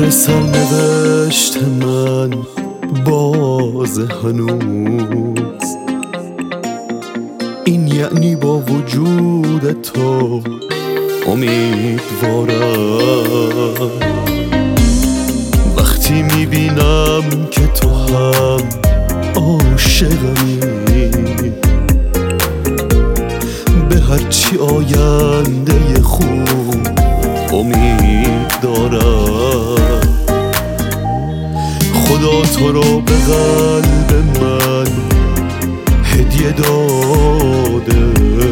سر سرنوشت من باز هنوز، این یعنی با وجود تو امیدوارم. وقتی میبینم که تو هم عاشقمی، به هرچی آینده خوب امید دارم. خدا تو رو به قلب من هدیه داده،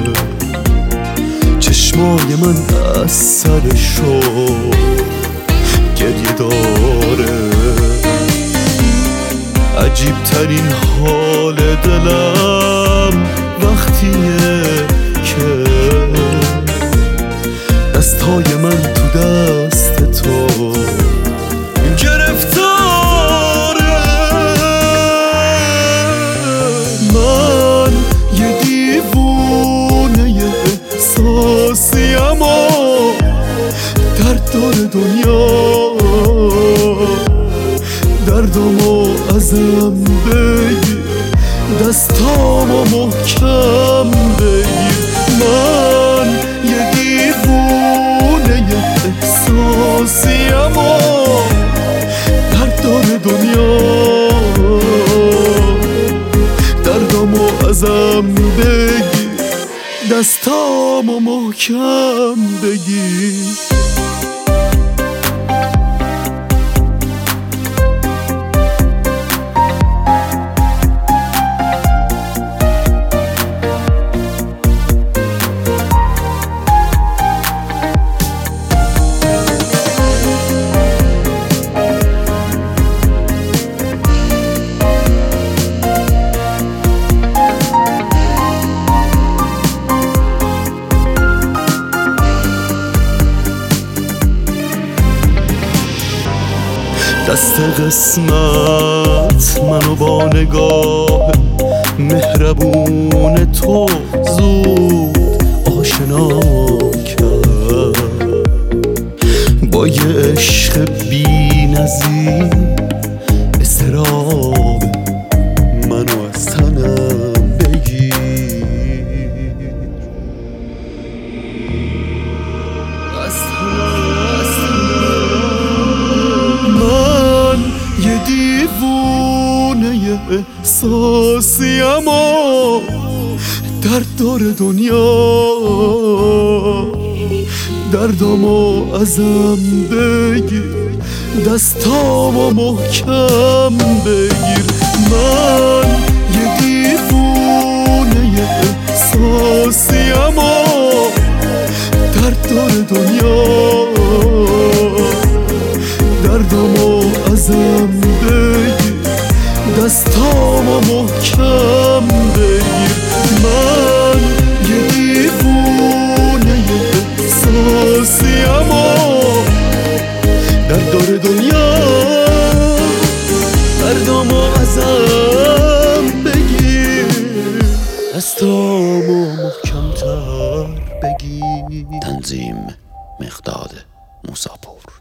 چشمای من از سر شوق گریه داره. عجیب ترین حال دلم وقتیه که دستای من تو دست تو گرفتاره. من یه دیوونه احساسیم و درد داره دنیا، دردامو ازم بگیر، دستامو محکم بگیر. من یه دیوونه احساسیم و درد داره دنیا، دردامو ازم بگیر، دستامو محکم بگیر. دست قسمت منو با نگاه مهربون تو زود آشنا کرد، با یه عشق بی نظیر اضطراب منو از تنم بگیر. یه دیوونه احساسیم و درد داره دنیا، دردامو ازم بگیر، دستامو محکم بگیر. من یه دیوونه احساسیم و درد داره دنیا، دردامو ازم بگیر، دستامو محکم بگیر. من یه دیوونه احساسیم و درد داره دنیا، دردامو ازم بگیر، دستامو محکم‌تر بگیر. تنظیم مقداد موساپور.